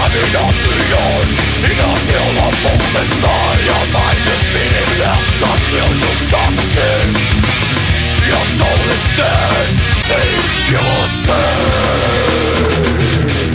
not to yawn. In a seal of false and your mind is meaningless until you stop again. Your soul is dead, see, you will see.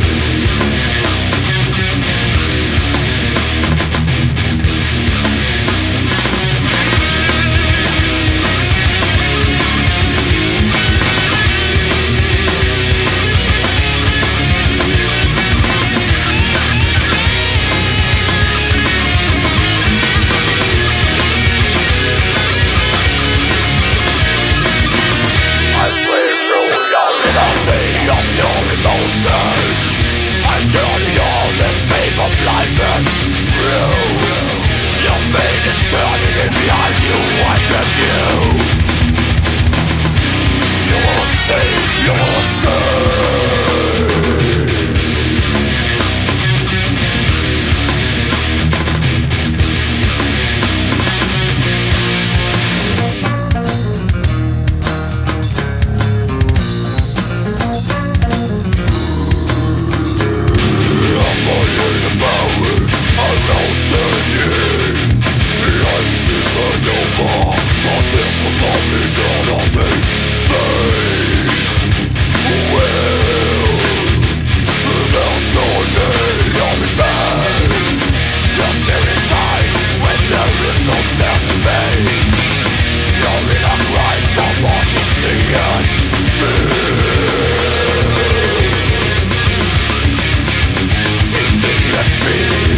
Life and true. Your fate is turning in behind you. I get you. You will see, you will see. Feel